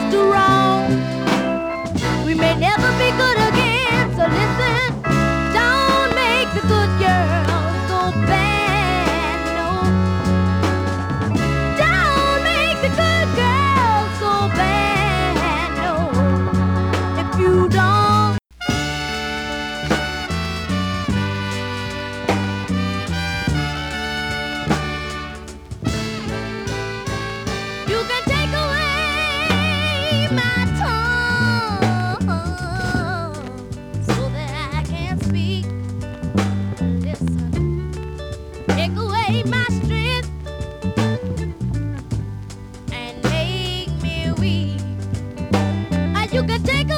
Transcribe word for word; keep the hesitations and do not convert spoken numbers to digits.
do wrong. We may never be good again, so listen. Don't make the good girl go bad, no. Don't make the good girl go bad, no. If you don't, you can take away my tongue so that I can speak. Listen, take away my strength and make me weak. And you can take